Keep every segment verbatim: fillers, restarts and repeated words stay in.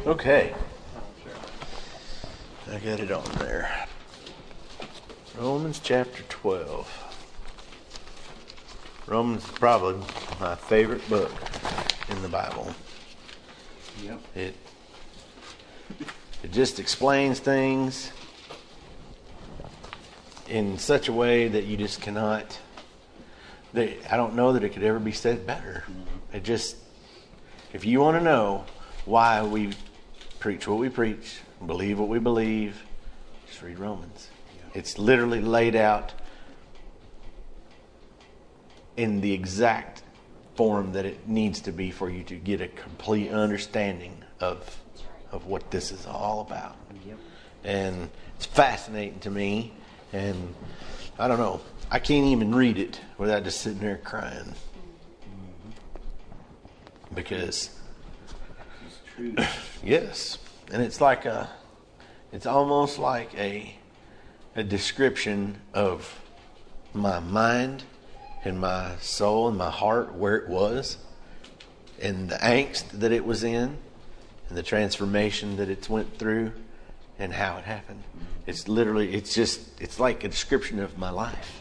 Okay. I got it on there. Romans chapter twelve. Romans is probably my favorite book in the Bible. Yep. It it just explains things in such a way that you just cannot. They, I don't know that it could ever be said better. Mm-hmm. It just, if you want to know why we preach what we preach, believe what we believe, just read Romans. Yeah. It's literally laid out in the exact form that it needs to be for you to get a complete understanding of of what this is all about. Yep. And it's fascinating to me, and I don't know, I can't even read it without just sitting there crying. Mm-hmm. Because it's true. Yes. And it's like a it's almost like a a description of my mind and my soul and my heart, where it was, and the angst that it was in, and the transformation that it went through, and how it happened. It's literally, it's just, it's like a description of my life.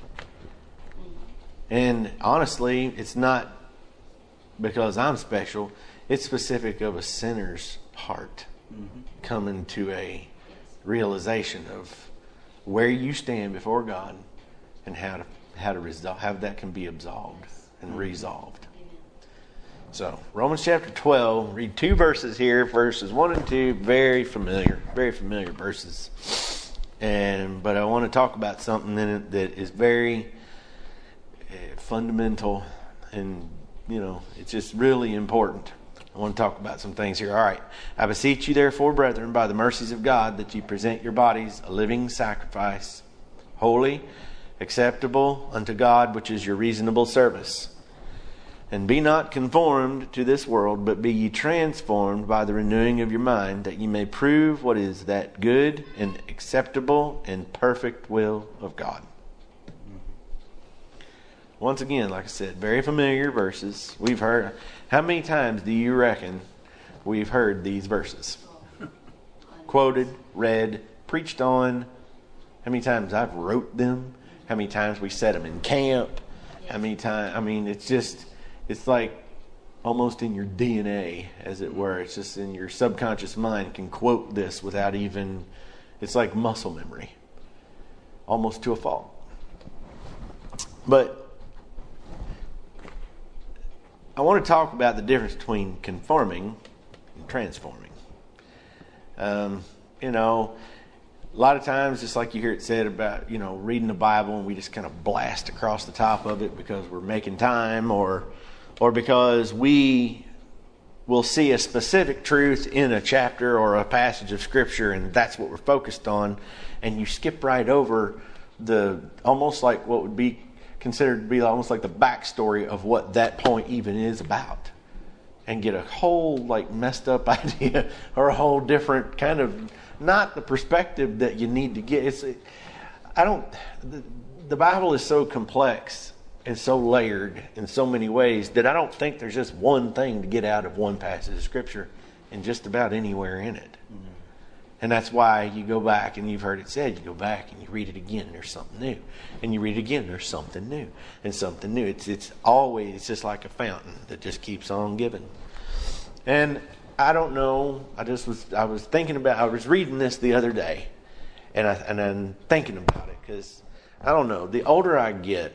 And honestly, it's not because I'm special. It's specific of a sinner's heart mm-hmm. coming to a realization of where you stand before God and how to how to resolve, how that can be absolved and resolved. So, Romans chapter twelve, read two verses here, verses one and two, very familiar, very familiar verses. And but I want to talk about something in it that is very uh, fundamental, and you know, it's just really important. I want to talk about some things here. All right. I beseech you, therefore, brethren, by the mercies of God, that you present your bodies a living sacrifice, holy, acceptable unto God, which is your reasonable service. And be not conformed to this world, but be ye transformed by the renewing of your mind, that ye may prove what is that good and acceptable and perfect will of God. Once again, like I said, very familiar verses. We've heard, how many times do you reckon we've heard these verses? Quoted, read, preached on. How many times I've wrote them? How many times we said them in camp? How many times? I mean, it's just, it's like almost in your D N A, as it were. It's just in your subconscious mind can quote this without even, it's like muscle memory. Almost to a fault. But I want to talk about the difference between conforming and transforming. Um, you know, a lot of times, just like you hear it said about, you know, reading the Bible and we just kind of blast across the top of it because we're making time, or or because we will see a specific truth in a chapter or a passage of Scripture and that's what we're focused on, and you skip right over the, almost like what would be considered to be almost like the backstory of what that point even is about, and get a whole like messed up idea or a whole different kind of, not the perspective that you need to get. It's, I don't, the, the Bible is so complex and so layered in so many ways that I don't think there's just one thing to get out of one passage of Scripture and just about anywhere in it. Mm-hmm. And that's why you go back, and you've heard it said, you go back and you read it again and there's something new. And you read it again, there's something new and something new. It's it's always, it's just like a fountain that just keeps on giving. And I don't know, I just was, I was thinking about, I was reading this the other day, and, I, and I'm thinking about it, because, I don't know, the older I get,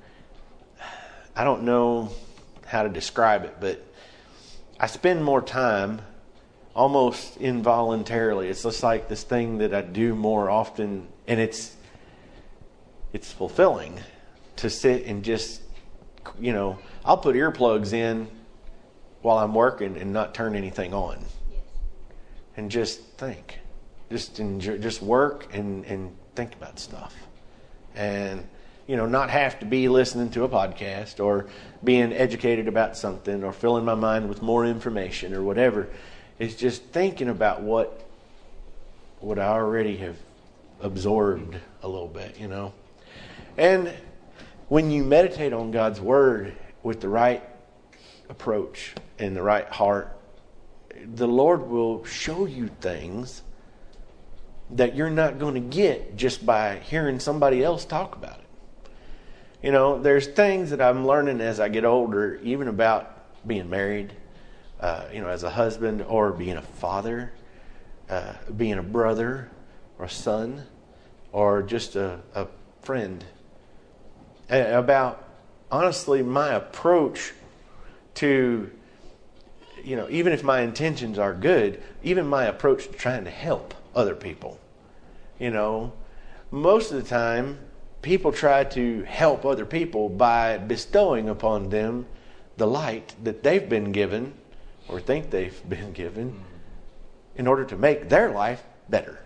I don't know how to describe it, but I spend more time almost involuntarily. It's just like this thing that I do more often, and it's it's fulfilling to sit and just, you know, I'll put earplugs in while I'm working and not turn anything on. Yes. And just think. Just enjoy, just work and, and think about stuff. And, you know, not have to be listening to a podcast or being educated about something or filling my mind with more information or whatever. It's just thinking about what what I already have absorbed a little bit, you know. And when you meditate on God's Word with the right approach and the right heart, the Lord will show you things that you're not going to get just by hearing somebody else talk about it. You know, there's things that I'm learning as I get older, even about being married, uh, you know, as a husband, or being a father, uh, being a brother or a son, or just a, a friend, about, honestly, my approach to, you know, even if my intentions are good, even my approach to trying to help other people. You know, most of the time, people try to help other people by bestowing upon them the light that they've been given or think they've been given in order to make their life better.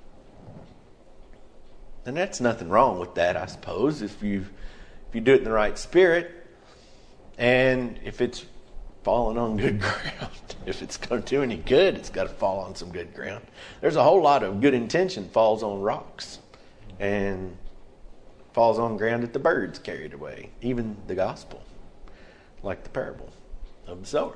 And that's nothing wrong with that, I suppose, if you if you do it in the right spirit, and if it's falling on good ground. If it's going to do any good, it's got to fall on some good ground. There's a whole lot of good intention falls on rocks and falls on ground that the birds carried away. Even the gospel, like the parable of the sower.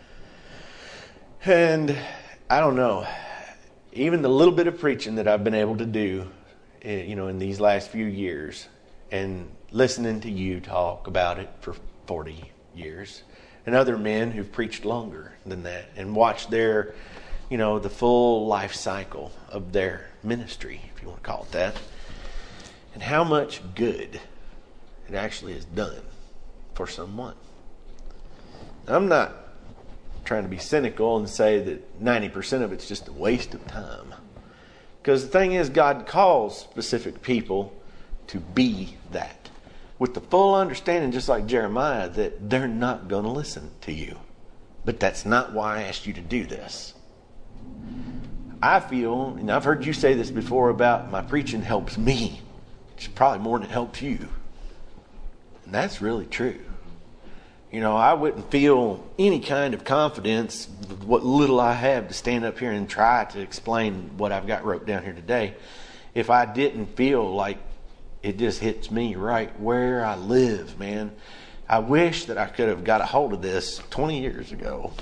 And I don't know, even the little bit of preaching that I've been able to do, you know, in these last few years, and listening to you talk about it for forty years, and other men who've preached longer than that, and watched their, you know, the full life cycle of their ministry, if you want to call it that, and how much good it actually has done for someone. I'm not trying to be cynical and say that ninety percent of it's just a waste of time. Because the thing is, God calls specific people to be that, with the full understanding, just like Jeremiah, that they're not going to listen to you. But that's not why I asked you to do this. I feel, and I've heard you say this before about my preaching helps me. It's probably more than it helps you. And that's really true. You know, I wouldn't feel any kind of confidence with what little I have to stand up here and try to explain what I've got wrote down here today if I didn't feel like it just hits me right where I live, man. I wish that I could have got a hold of this twenty years ago.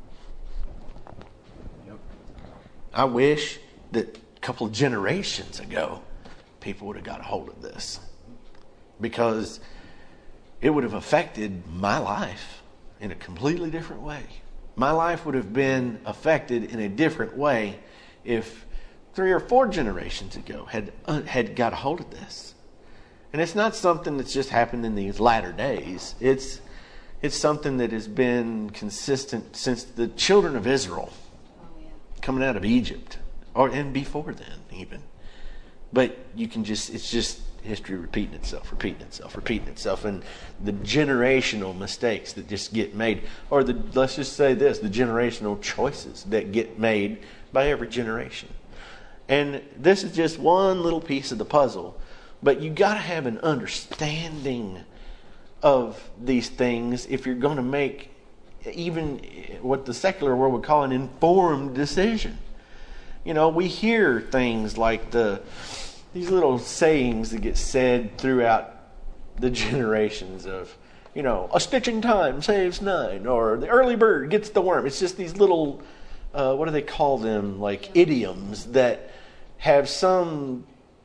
Yep. I wish that a couple of generations ago people would have got a hold of this, because it would have affected my life in a completely different way. My life would have been affected in a different way if three or four generations ago had uh, had got a hold of this. And it's not something that's just happened in these latter days. It's it's something that has been consistent since the children of Israel oh, yeah. coming out of Egypt, or and before then even. But you can just it's just history repeating itself, repeating itself, repeating itself, and the generational mistakes that just get made, or the let's just say this, the generational choices that get made by every generation. And this is just one little piece of the puzzle, but you got to have an understanding of these things if you're going to make even what the secular world would call an informed decision. You know, we hear things like the these little sayings that get said throughout the generations of, you know, a stitch in time saves nine, or the early bird gets the worm. It's just these little, uh, what do they call them, like idioms that have some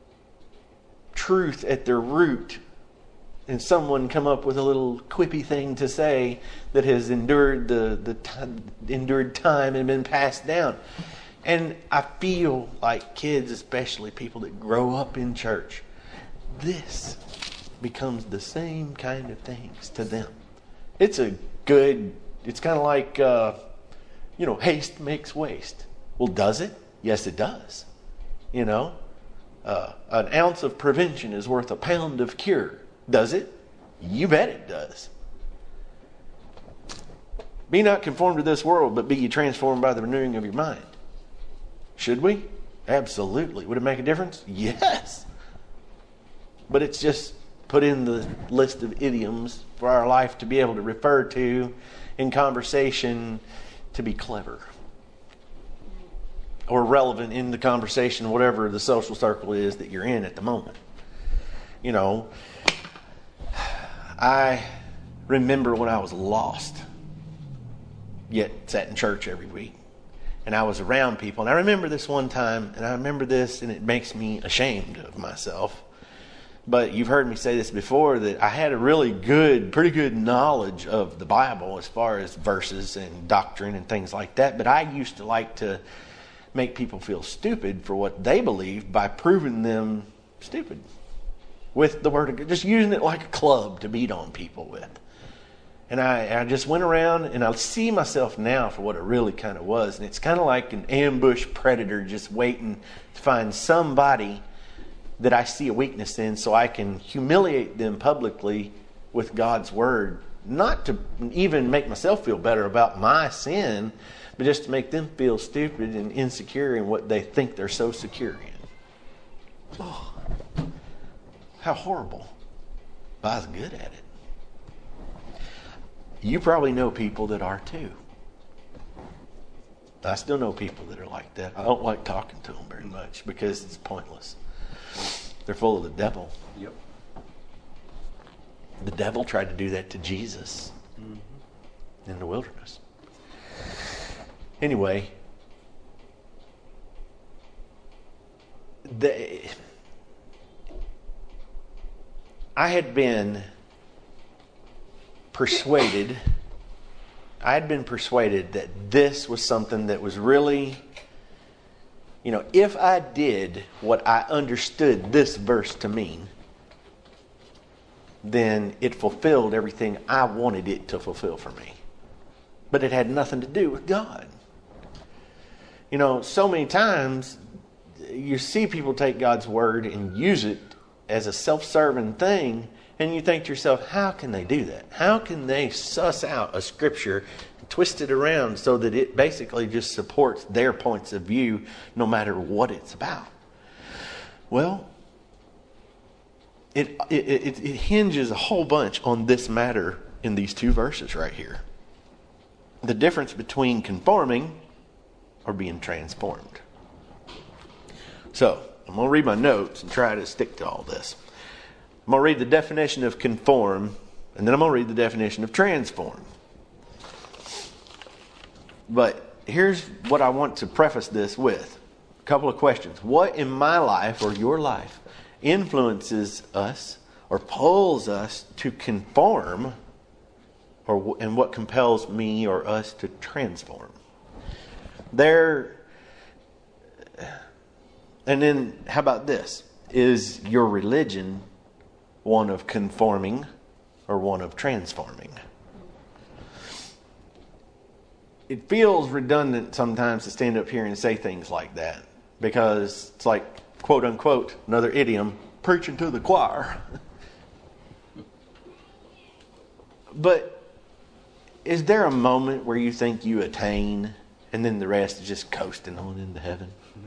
truth at their root, and someone come up with a little quippy thing to say that has endured the, the time, endured time and been passed down. And I feel like kids, especially people that grow up in church, this becomes the same kind of things to them. It's a good, it's kind of like, uh, you know, haste makes waste. Well, does it? Yes, it does. You know, uh, an ounce of prevention is worth a pound of cure. Does it? You bet it does. Be not conformed to this world, but be ye transformed by the renewing of your mind. Should we? Absolutely. Would it make a difference? Yes. But it's just put in the list of idioms for our life to be able to refer to in conversation to be clever or relevant in the conversation, whatever the social circle is that you're in at the moment. You know, I remember when I was lost, yet sat in church every week. and I was around people. And I remember this one time, and I remember this, and it makes me ashamed of myself. But you've heard me say this before, that I had a really good, pretty good knowledge of the Bible as far as verses and doctrine and things like that. But I used to like to make people feel stupid for what they believed by proving them stupid with the Word of God, just using it like a club to beat on people with. And I, I just went around, and I see myself now for what it really kind of was. And it's kind of like an ambush predator just waiting to find somebody that I see a weakness in, so I can humiliate them publicly with God's Word. Not to even make myself feel better about my sin, but just to make them feel stupid and insecure in what they think they're so secure in. Oh, how horrible. But I was good at it. You probably know people that are too. I still know people that are like that. I don't like talking to them very much because it's pointless. They're full of the devil. Yep. The devil tried to do that to Jesus mm-hmm. in the wilderness. Anyway, the, I had been persuaded, I had been persuaded that this was something that was really, you know, if I did what I understood this verse to mean, then it fulfilled everything I wanted it to fulfill for me. But it had nothing to do with God. You know, so many times you see people take God's Word and use it as a self-serving thing, and you think to yourself, how can they do that? How can they suss out a scripture and twist it around so that it basically just supports their points of view no matter what it's about? Well, it, it, it, it hinges a whole bunch on this matter in these two verses right here. The difference between conforming or being transformed. So, I'm going to read my notes and try to stick to all this. I'm going to read the definition of conform, and then I'm going to read the definition of transform. But here's what I want to preface this with. A couple of questions. What in my life or your life influences us or pulls us to conform, or and what compels me or us to transform? There, and then how about this? Is your religion one of conforming or one of transforming? It feels redundant sometimes to stand up here and say things like that, because it's like, quote unquote, another idiom, preaching to the choir. But is there a moment where you think you attain and then the rest is just coasting on into heaven?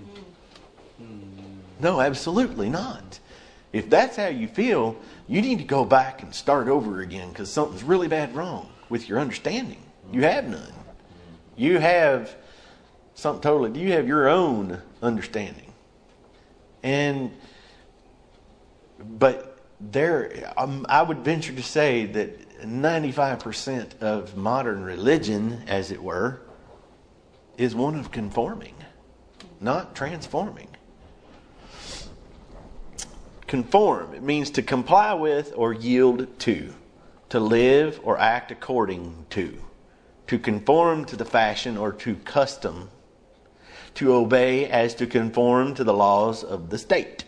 No, absolutely not. If that's how you feel, you need to go back and start over again, because something's really bad wrong with your understanding. You have none. You have something totally, you have your own understanding. And, but there, um, I would venture to say that ninety-five percent of modern religion, as it were, is one of conforming, not transforming. Conform, it means to comply with or yield to, to live or act according to, to conform to the fashion or to custom, to obey as to conform to the laws of the state.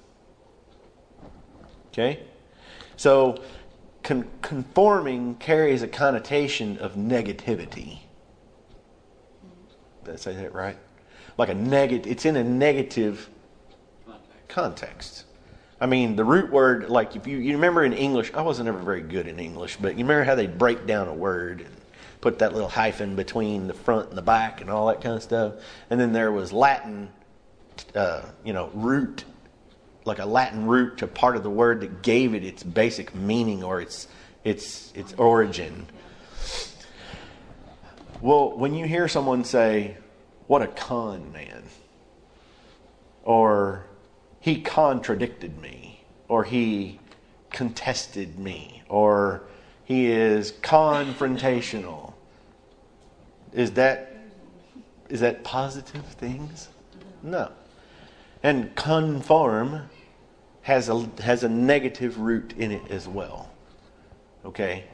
Okay? So, con- conforming carries a connotation of negativity. Did I say that right? Like a negative, it's in a negative context. I mean, the root word, like if you, you remember in English, I wasn't ever very good in English, but you remember how they break down a word and put that little hyphen between the front and the back and all that kind of stuff. And then there was Latin, uh, you know, root, like a Latin root to part of the word that gave it its basic meaning or its its its origin. Well, when you hear someone say, "What a con man," or "He contradicted me," or "He contested me," or "He is confrontational," is that is that positive things? No. And conform has a has a negative root in it as well. Okay?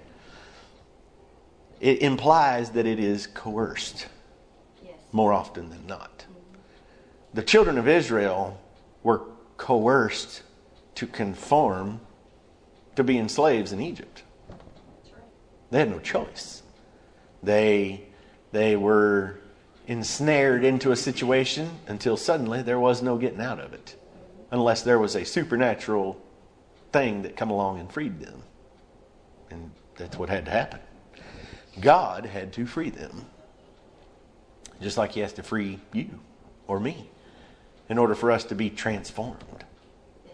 It implies that it is coerced. Yes. More often than not. The children of Israel were coerced to conform to being slaves in Egypt. That's right. They had no choice. They they were ensnared into a situation until suddenly there was no getting out of it. Unless there was a supernatural thing that come along and freed them. And that's what had to happen. God had to free them. Just like he has to free you or me in order for us to be transformed. Yes.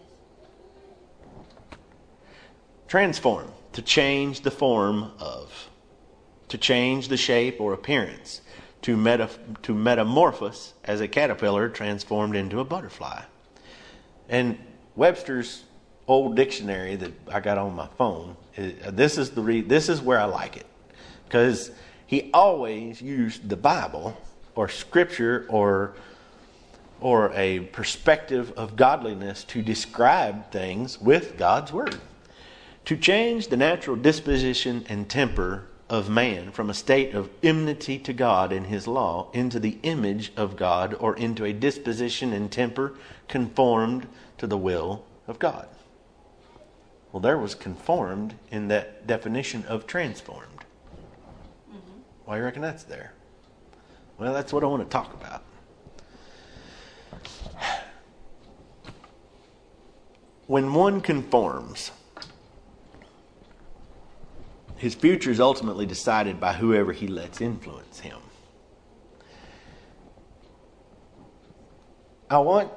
Transform, to change the form of, to change the shape or appearance, to meta, to metamorphose as a caterpillar transformed into a butterfly. And Webster's old dictionary that I got on my phone, this is the re, this is where I like it, because he always used the Bible or Scripture or or a perspective of godliness to describe things with God's Word. To change the natural disposition and temper of man from a state of enmity to God and His law into the image of God, or into a disposition and temper conformed to the will of God. Well, there was conformed in that definition of transformed. Mm-hmm. Why do you reckon that's there? Well, that's what I want to talk about. When one conforms, his future is ultimately decided by whoever he lets influence him. I want,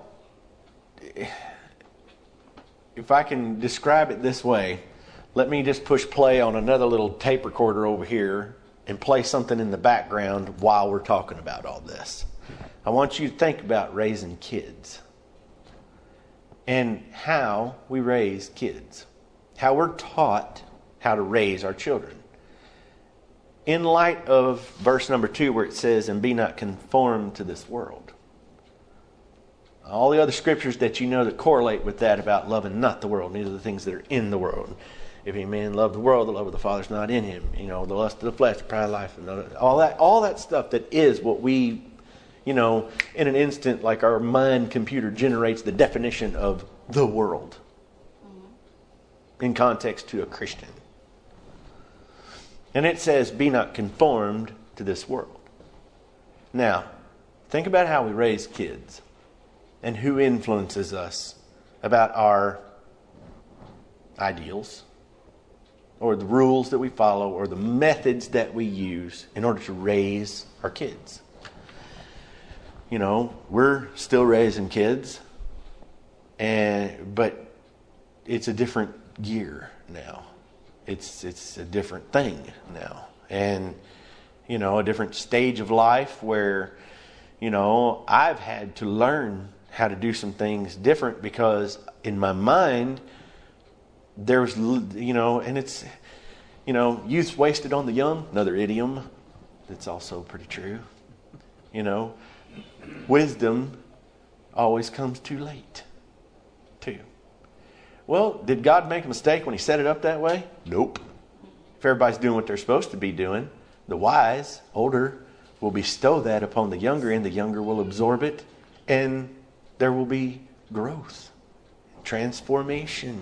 if I can describe it this way, let me just push play on another little tape recorder over here and play something in the background while we're talking about all this. I want you to think about raising kids and how we raise kids, how we're taught how to raise our children. In light of verse number two, where it says, "And be not conformed to this world." All the other scriptures that you know that correlate with that about loving not the world, neither the things that are in the world. If any man love the world, the love of the Father is not in him. You know, the lust of the flesh, the pride of life, and all that, all that stuff that is what we, you know, in an instant, like our mind computer generates the definition of the world mm-hmm. in context to a Christian. And it says, "Be not conformed to this world." Now, think about how we raise kids and who influences us about our ideals or the rules that we follow or the methods that we use in order to raise our kids. You know, we're still raising kids, and but it's a different gear now. It's it's a different thing now. And, you know, a different stage of life where, you know, I've had to learn how to do some things different because in my mind, there's, you know, and it's, you know, youth's wasted on the young, another idiom that's also pretty true. You know, wisdom always comes too late, too. Well, did God make a mistake when He set it up that way? Nope. If everybody's doing what they're supposed to be doing, the wise, older, will bestow that upon the younger, and the younger will absorb it, and there will be growth, transformation.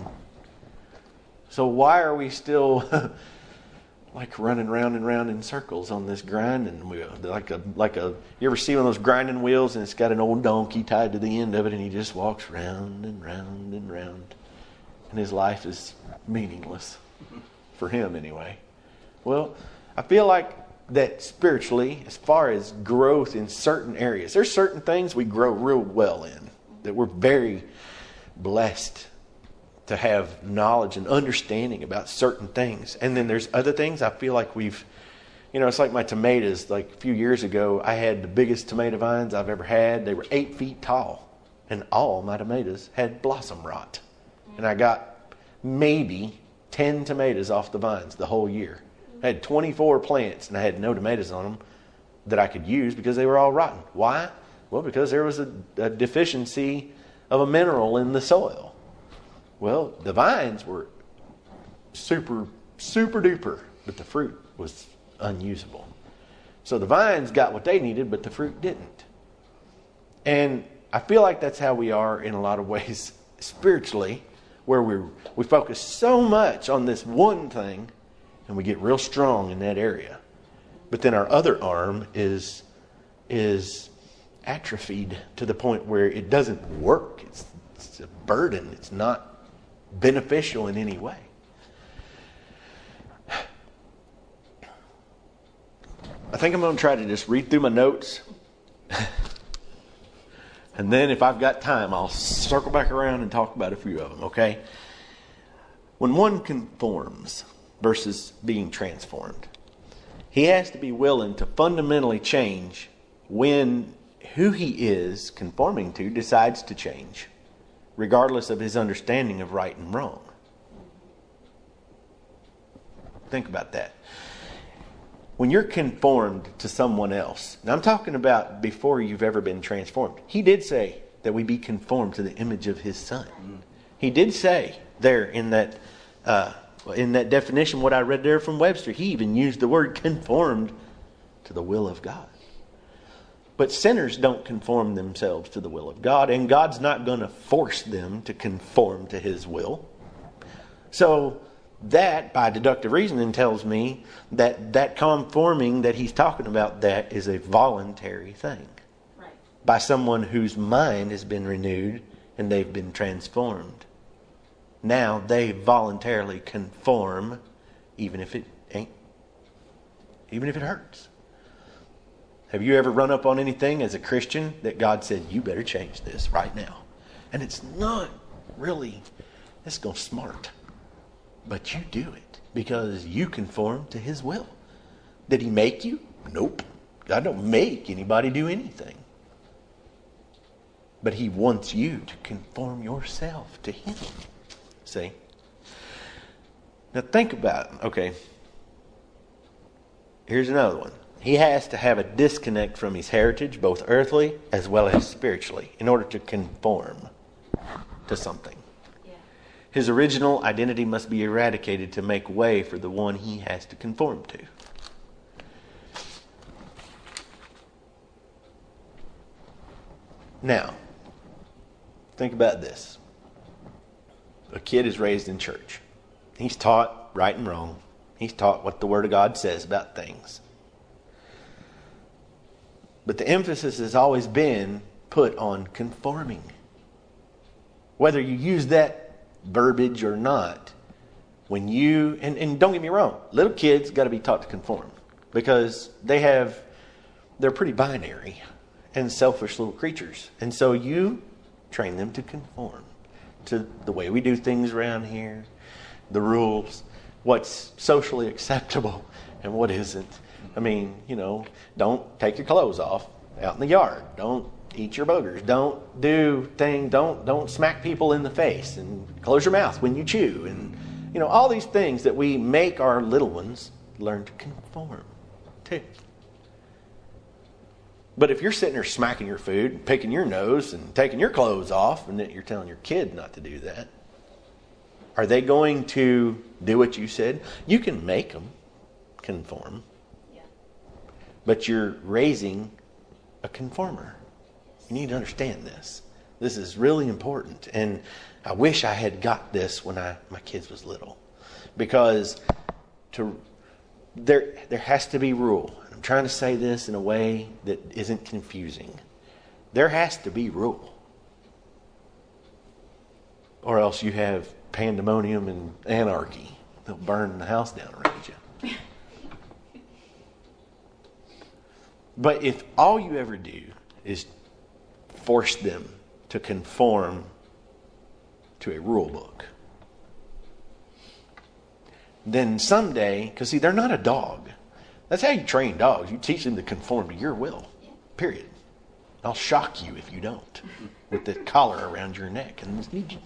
So why are we still like running round and round in circles on this grinding wheel? Like a like a you ever see one of those grinding wheels and it's got an old donkey tied to the end of it, and he just walks round and round and round. And his life is meaningless. For him, anyway. Well, I feel like that spiritually, as far as growth in certain areas, there's certain things we grow real well in. That we're very blessed to have knowledge and understanding about certain things. And then there's other things I feel like we've, you know, it's like my tomatoes. Like a few years ago, I had the biggest tomato vines I've ever had. They were eight feet tall. And all my tomatoes had blossom rot. And I got maybe ten tomatoes off the vines the whole year. I had twenty-four plants and I had no tomatoes on them. that I could use because they were all rotten. Why? Well, because there was a, a deficiency of a mineral in the soil. Well, the vines were super, super duper, but the fruit was unusable. So the vines got what they needed, but the fruit didn't. And I feel like that's how we are in a lot of ways spiritually, where we we focus so much on this one thing and we get real strong in that area. But then our other arm is is atrophied to the point where it doesn't work. It's, it's a burden. It's not beneficial in any way. I think I'm going to try to just read through my notes. And then if I've got time, I'll circle back around and talk about a few of them, okay? When one conforms versus being transformed, he has to be willing to fundamentally change when who he is conforming to decides to change, regardless of his understanding of right and wrong. Think about that. When you're conformed to someone else, and I'm talking about before you've ever been transformed. He did say that we be conformed to the image of his Son. He did say there in that uh, in that definition, what I read there from Webster, he even used the word conformed to the will of God. But sinners don't conform themselves to the will of God, and God's not going to force them to conform to his will. So that, by deductive reasoning, tells me that that conforming that he's talking about, that is a voluntary thing. Right. By someone whose mind has been renewed and they've been transformed. Now they voluntarily conform, even if it ain't, even if it hurts. Have you ever run up on anything as a Christian that God said, you better change this right now? And it's not really, it's going smart. But you do it because you conform to his will. Did he make you? Nope. God don't make anybody do anything. But he wants you to conform yourself to him. See? Now think about it. Okay. Here's another one. He has to have a disconnect from his heritage, both earthly as well as spiritually, in order to conform to something. His original identity must be eradicated to make way for the one he has to conform to. Now, think about this. A kid is raised in church. He's taught right and wrong. He's taught what the Word of God says about things. But the emphasis has always been put on conforming. Whether you use that verbiage or not, when you and, and don't get me wrong, little kids got to be taught to conform because they have they're pretty binary and selfish little creatures, and so you train them to conform to the way we do things around here, the rules, what's socially acceptable and what isn't. I mean, you know, don't take your clothes off out in the yard. Don't eat your boogers. Don't do thing. Don't don't smack people in the face, and close your mouth when you chew, and you know all these things that we make our little ones learn to conform to. But if you're sitting there smacking your food, picking your nose, and taking your clothes off, and that you're telling your kid not to do that, are they going to do what you said? You can make them conform, Yeah. but you're raising a conformer. You need to understand this. This is really important. And I wish I had got this when I my kids was little. Because to there there has to be rule. I'm trying to say this in a way that isn't confusing. There has to be rule. Or else you have pandemonium and anarchy. They'll burn the house down around you. But if all you ever do is force them to conform to a rule book, then someday, because see, they're not a dog. That's how you train dogs. You teach them to conform to your will. Period. I'll shock you if you don't, with the collar around your neck. And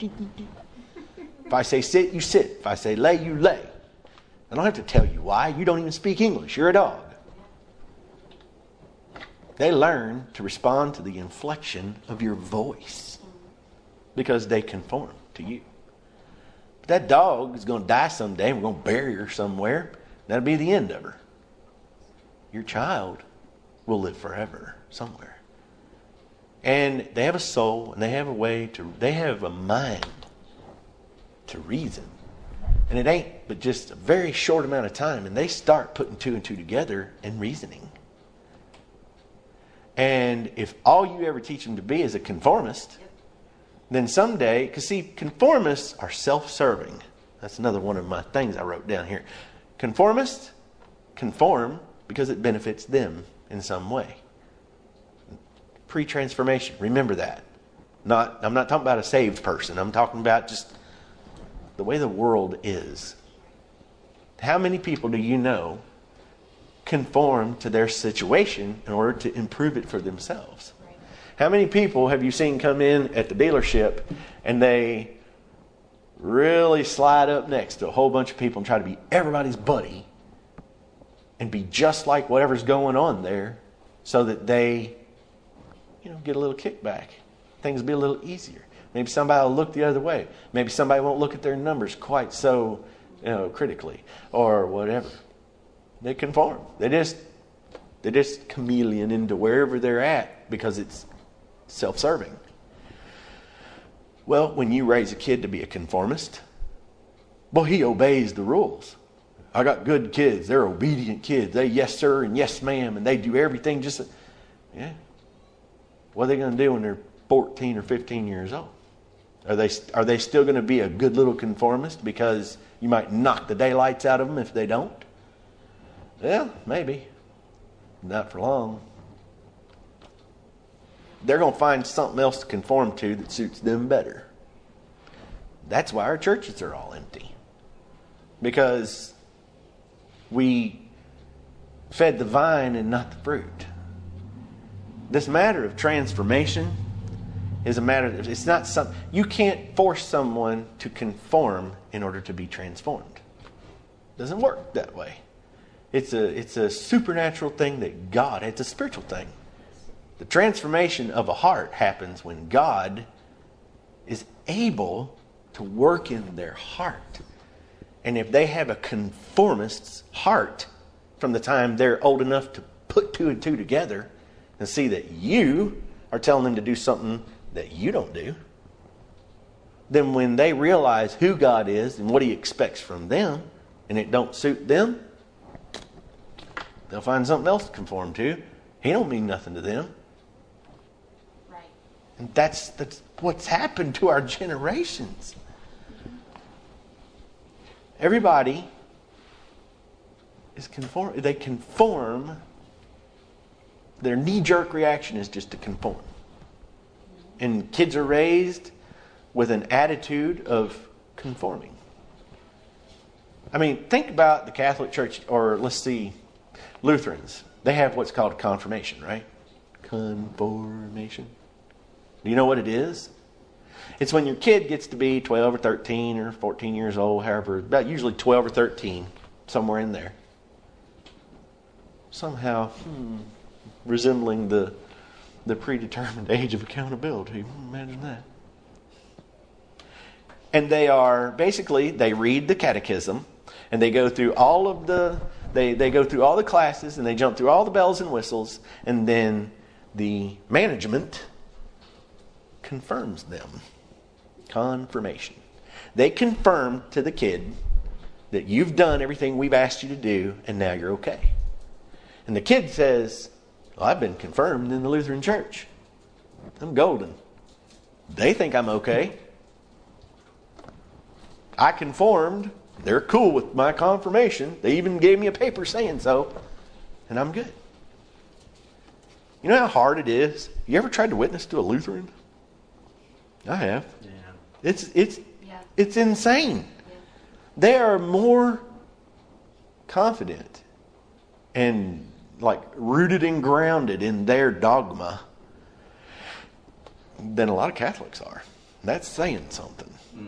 if I say sit, you sit. If I say lay, you lay. I don't have to tell you why. You don't even speak English. You're a dog. They learn to respond to the inflection of your voice because they conform to you. But that dog is going to die someday and we're going to bury her somewhere. That'll be the end of her. Your child will live forever somewhere. And they have a soul and they have a way to, they have a mind to reason. And it ain't but just a very short amount of time. And they start putting two and two together and reasoning. And if all you ever teach them to be is a conformist, then someday, because see, conformists are self-serving. That's another one of my things I wrote down here. Conformists conform because it benefits them in some way. Pre-transformation, remember that. Not, I'm not talking about a saved person. I'm talking about just the way the world is. How many people do you know conform to their situation in order to improve it for themselves? Right. How many people have you seen come in at the dealership and they really slide up next to a whole bunch of people and try to be everybody's buddy and be just like whatever's going on there so that they, you know, get a little kickback. Things will be a little easier. Maybe somebody will look the other way. Maybe somebody won't look at their numbers quite so, you know, critically or whatever. They conform. They just they just chameleon into wherever they're at because it's self-serving. Well, when you raise a kid to be a conformist, well, he obeys the rules. I got good kids. They're obedient kids. They yes sir and yes ma'am, and they do everything just yeah. What are they going to do when they're fourteen or fifteen years old? Are they are they still going to be a good little conformist because you might knock the daylights out of them if they don't? Yeah, maybe. Not for long. They're going to find something else to conform to that suits them better. That's why our churches are all empty. Because we fed the vine and not the fruit. This matter of transformation is a matter of, it's not some, you can't force someone to conform in order to be transformed. It doesn't work that way. It's a it's a supernatural thing that God, it's a spiritual thing. The transformation of a heart happens when God is able to work in their heart. And if they have a conformist's heart from the time they're old enough to put two and two together and see that you are telling them to do something that you don't do, then when they realize who God is and what He expects from them and it don't suit them, they'll find something else to conform to. He don't mean nothing to them. Right. And that's, that's what's happened to our generations. Everybody is conform. They conform. Their knee-jerk reaction is just to conform. And kids are raised with an attitude of conforming. I mean, think about the Catholic Church, or let's see, Lutherans. They have what's called confirmation, right? Conformation. Do you know what it is? It's when your kid gets to be twelve or thirteen or fourteen years old, however, about usually twelve or thirteen, somewhere in there. Somehow hmm, resembling the the predetermined age of accountability. Imagine that. And they are, basically, they read the catechism, and they go through all of the, they, they go through all the classes, and they jump through all the bells and whistles, and then the management confirms them. Confirmation. They confirm to the kid that you've done everything we've asked you to do, and now you're okay. And the kid says, well, I've been confirmed in the Lutheran Church. I'm golden. They think I'm okay. I conformed. They're cool with my confirmation. They even gave me a paper saying so. And I'm good. You know how hard it is? You ever tried to witness to a Lutheran? I have. Yeah. It's it's Yeah. it's insane. Yeah. They are more confident and like rooted and grounded in their dogma than a lot of Catholics are. That's saying something. Mm-hmm.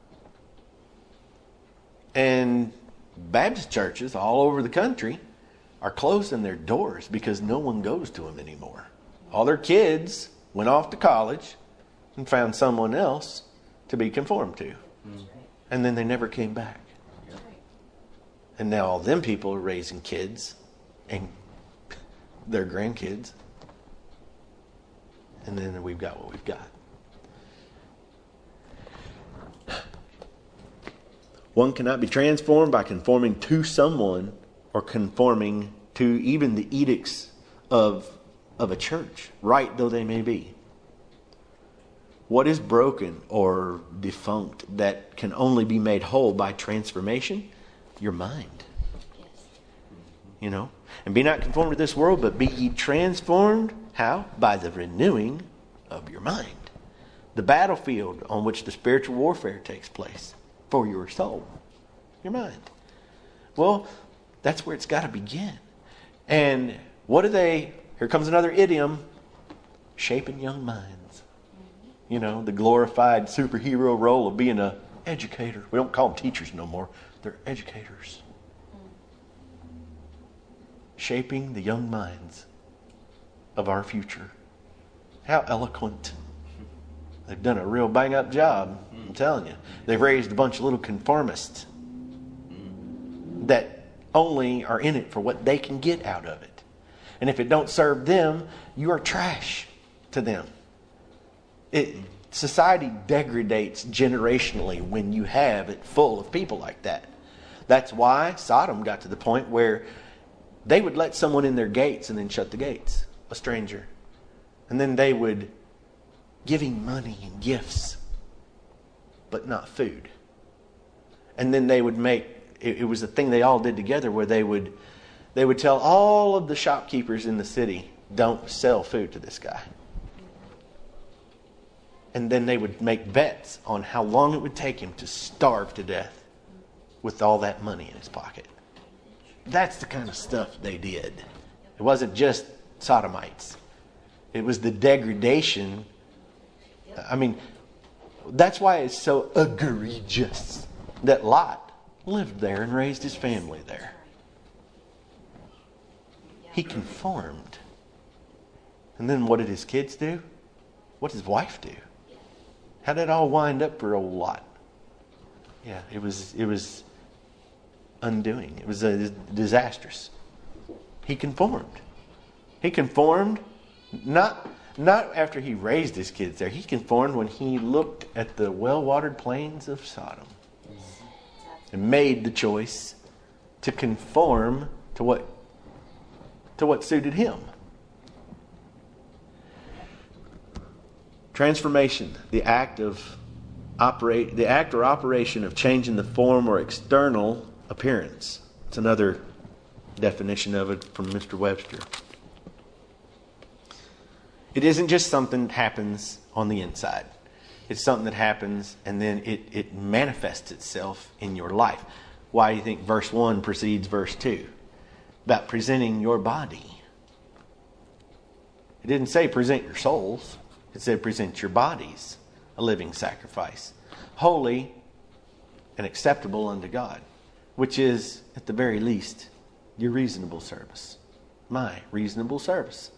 And Baptist churches all over the country are closing their doors because no one goes to them anymore. All their kids went off to college and found someone else to be conformed to. Mm-hmm. And then they never came back. And now all them people are raising kids and their grandkids. And then we've got what we've got. One cannot be transformed by conforming to someone or conforming to even the edicts of, of a church, right though they may be. What is broken or defunct that can only be made whole by transformation? Your mind. Yes. You know? And be not conformed to this world, but be ye transformed. How? By the renewing of your mind. The battlefield on which the spiritual warfare takes place for your soul. Your mind. Well, that's where it's got to begin. And what do they... Here comes another idiom. Shaping young minds. You know, the glorified superhero role of being an educator. We don't call them teachers no more. They're educators. Shaping the young minds of our future. How eloquent. They've done a real bang-up job, I'm telling you. They've raised a bunch of little conformists that only are in it for what they can get out of it. And if it don't serve them, you are trash to them. It, society degradates generationally when you have it full of people like that. That's why Sodom got to the point where they would let someone in their gates and then shut the gates, a stranger. And then they would give him money and gifts, but not food. And then they would make, it, it was a thing they all did together where they would, they would tell all of the shopkeepers in the city, don't sell food to this guy. And then they would make bets on how long it would take him to starve to death with all that money in his pocket. That's the kind of stuff they did. It wasn't just sodomites. It was the degradation. I mean, that's why it's so egregious that Lot lived there and raised his family there. He conformed. And then what did his kids do? What did his wife do? How did it all wind up for old Lot? Yeah, it was it was undoing. It was uh, disastrous. He conformed. He conformed not not after he raised his kids there. He conformed when he looked at the well-watered plains of Sodom and made the choice to conform to what to what suited him. Transformation, the act of operate, the act or operation of changing the form or external appearance. It's another definition of it from Mister Webster. It isn't just something that happens on the inside. It's something that happens and then it, it manifests itself in your life. Why do you think verse one precedes verse two? About presenting your body. It didn't say present your souls. It said present your bodies, a living sacrifice, holy and acceptable unto God, which is, at the very least, your reasonable service. My reasonable service.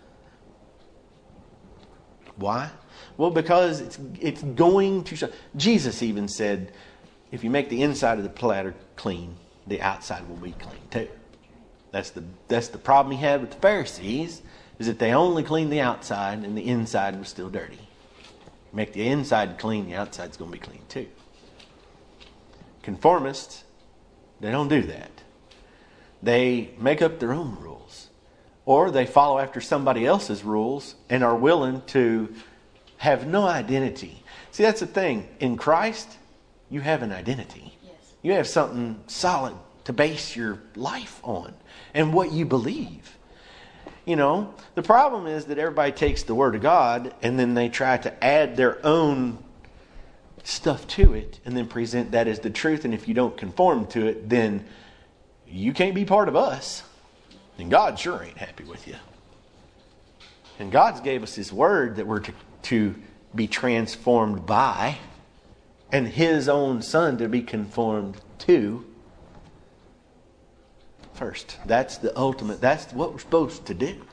Why? Well, because it's it's going to show. Jesus even said, if you make the inside of the platter clean, the outside will be clean too. That's the that's the problem he had with the Pharisees, is that they only cleaned the outside and the inside was still dirty. Make the inside clean, the outside's going to be clean too. Conformists, they don't do that. They make up their own rules. Or they follow after somebody else's rules and are willing to have no identity. See, that's the thing. In Christ, you have an identity. Yes. You have something solid to base your life on and what you believe. You know, the problem is that everybody takes the Word of God and then they try to add their own stuff to it and then present that as the truth. And if you don't conform to it, then you can't be part of us. And God sure ain't happy with you. And God's gave us His Word that we're to, to be transformed by, and His own Son to be conformed to. first. That's the ultimate. That's what we're supposed to do.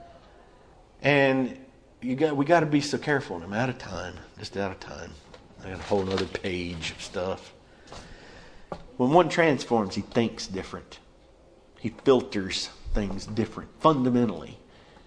And you got we got to be so careful. And I'm out of time. Just out of time. I got a whole other page of stuff. When one transforms, he thinks different. He filters things different, fundamentally.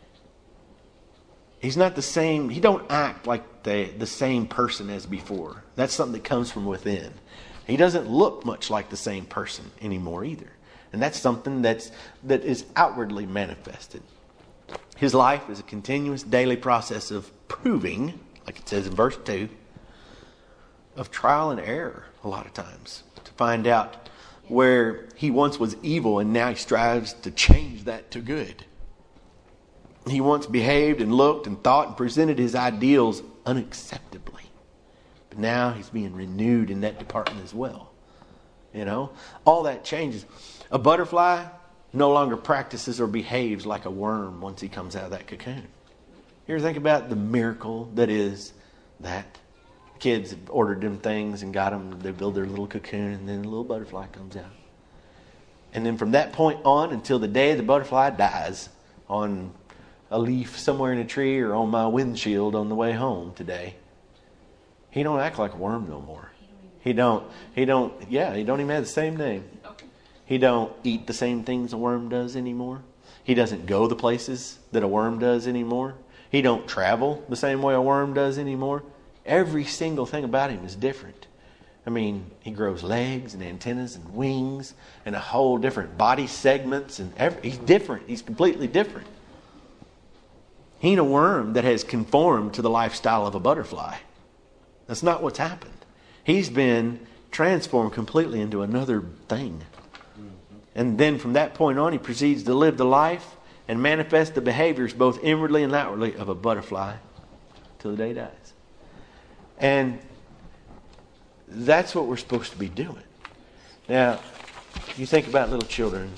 He's not the same. He don't act like the, the same person as before. That's something that comes from within. He doesn't look much like the same person anymore either. And that's something that's that is outwardly manifested. His life is a continuous daily process of proving, like it says in verse two, of trial and error a lot of times, to find out where he once was evil and now he strives to change that to good. He once behaved and looked and thought and presented his ideals unacceptably. But now he's being renewed in that department as well. You know, all that changes. A butterfly no longer practices or behaves like a worm once he comes out of that cocoon. You ever think about the miracle that is that? Kids have ordered them things and got them, they build their little cocoon, and then a little butterfly comes out. And then from that point on until the day the butterfly dies on a leaf somewhere in a tree or on my windshield on the way home today, he don't act like a worm no more. He don't, he don't, yeah, he don't even have the same name. He don't eat the same things a worm does anymore. He doesn't go the places that a worm does anymore. He don't travel the same way a worm does anymore. Every single thing about him is different. I mean, he grows legs and antennas and wings and a whole different body segments. And every, he's different. He's completely different. He ain't a worm that has conformed to the lifestyle of a butterfly. That's not what's happened. He's been transformed completely into another thing. And then from that point on, he proceeds to live the life and manifest the behaviors both inwardly and outwardly of a butterfly till the day he dies. And that's what we're supposed to be doing. Now, you think about little children.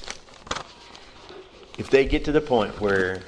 If they get to the point where,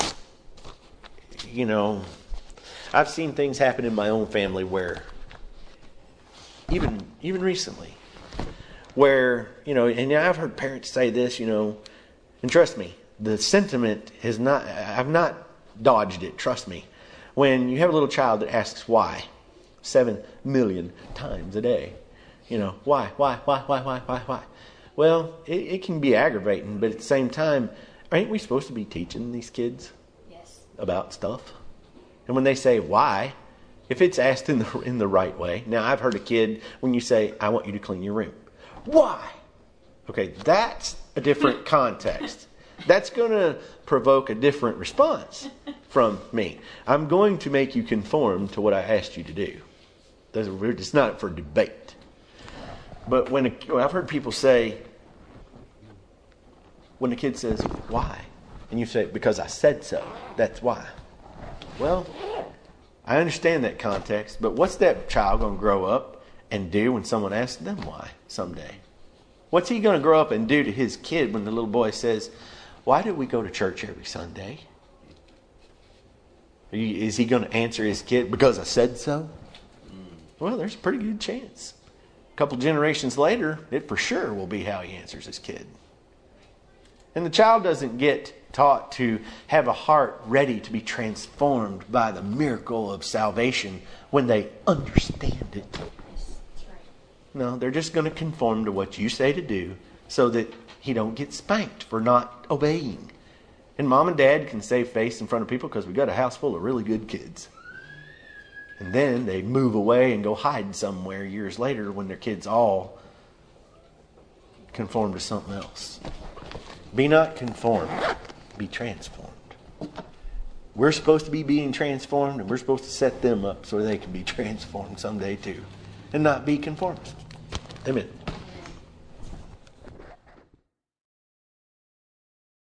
you know, I've seen things happen in my own family where, even even recently, where, you know, and I've heard parents say this, you know, and trust me, the sentiment has not, I've not dodged it, trust me. When you have a little child that asks why seven million times a day, you know, why, why, why, why, why, why, why? Well, it, it can be aggravating, but at the same time, ain't we supposed to be teaching these kids Yes. about stuff? And when they say why, if it's asked in the in the right way. Now, I've heard a kid, when you say, I want you to clean your room. Why? Okay, that's a different context. That's going to provoke a different response from me. I'm going to make you conform to what I asked you to do. It's not for debate. But when a, I've heard people say, when a kid says, why? And you say, because I said so. That's why. Well, I understand that context, but what's that child going to grow up and do when someone asks them why someday? What's he going to grow up and do to his kid when the little boy says, why do we go to church every Sunday? Is he going to answer his kid, because I said so? Well, there's a pretty good chance. A couple generations later, it for sure will be how he answers his kid. And the child doesn't get taught to have a heart ready to be transformed by the miracle of salvation when they understand it. Yes, that's right. No, they're just going to conform to what you say to do so that he don't get spanked for not obeying. And mom and dad can save face in front of people because we got a house full of really good kids. And then they move away and go hide somewhere years later when their kids all conform to something else. Be not conformed. Be transformed. We're supposed to be being transformed, and we're supposed to set them up so they can be transformed someday too. And not be conformed. Amen.